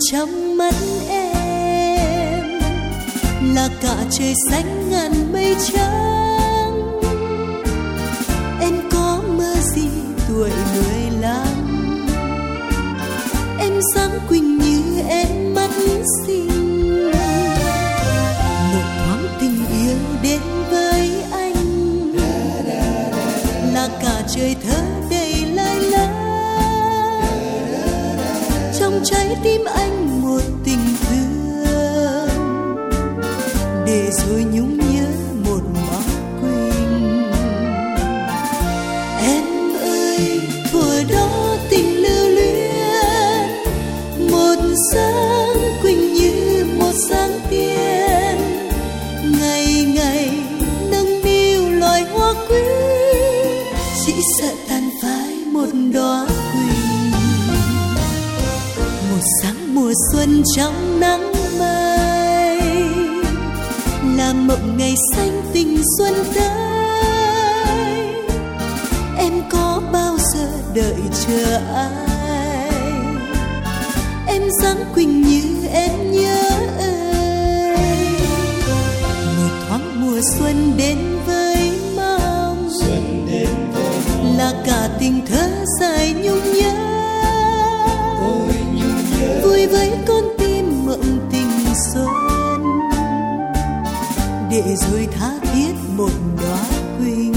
trong mắt em là cả trời xanh ngàn mây trắng. Em có mơ gì tuổi 15? Em dáng quỳnh như em mắt xinh. Một thoáng tình yêu đến với anh là cả trời thơ đầy lai láng. Trong trái tim anh một tình thương, để rồi nhung nhớ một bó quỳnh. Em ơi thuở đó tình lưu luyến, một dáng quỳnh như một dáng tiên. Ngày ngày nâng niu loài hoa quý, chỉ sợ tàn phai một đóa quỳnh. Một sáng mùa xuân trong nắng mai, là mộng ngày xanh tình xuân tới. Em có bao giờ đợi chờ ai? Em dáng quỳnh như em nhớ ơi. Một thoáng mùa xuân đến với mong, là cả tình thơ dài nhung nhớ. Vui với con tim mộng tình xuân, để rồi tha thiết một đóa quỳnh.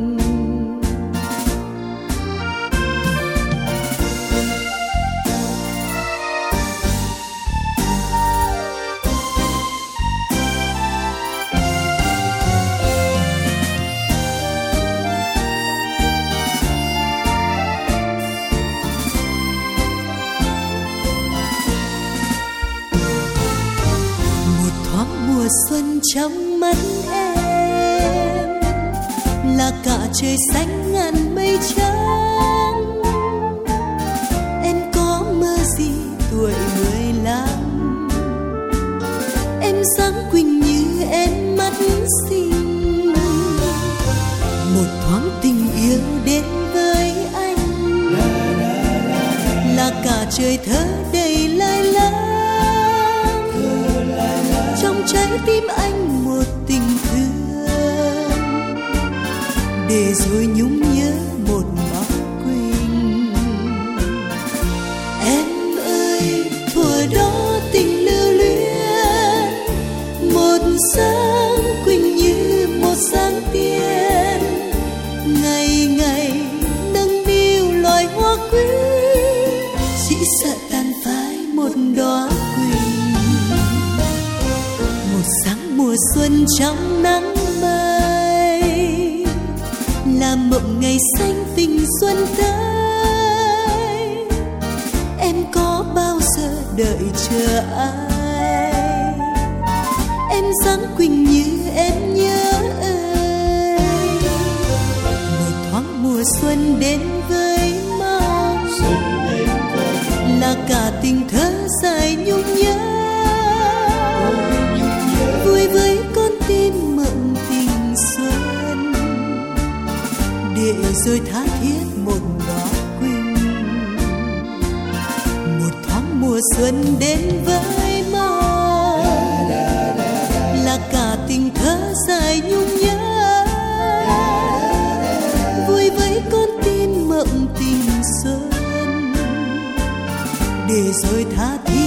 Mùa xuân trong mắt em là cả trời xanh ngàn mây trắng. Em có mơ gì tuổi 15? Em dáng quỳnh như em mắt xinh. Một thoáng tình yêu đến với anh là cả trời thơ đầy lai láng. Trong trái tim anh một tình thương, để rồi nhung nhớ một bó quỳnh. Em ơi thuở đó tình lưu luyến, một dáng quỳnh như một dáng tiên. Ngày ngày nâng niu loài hoa quý, chỉ sợ tàn phai một đóa quỳnh. Sáng mùa xuân trong nắng mai, là mộng ngày xanh tình xuân tới. Em có bao giờ đợi chờ ai? Em dáng quỳnh như em nhớ ơi. Một thoáng mùa xuân đến với mong, là cả tình thơ dài nhung nhớ. Vui với con tim mộng tình xuân, để rồi tha thiết một đóa quỳnh. Một thoáng mùa xuân đến với mong, là cả tình thơ dài nhung nhớ. Vui với con tim mộng tình xuân, để rồi tha thiết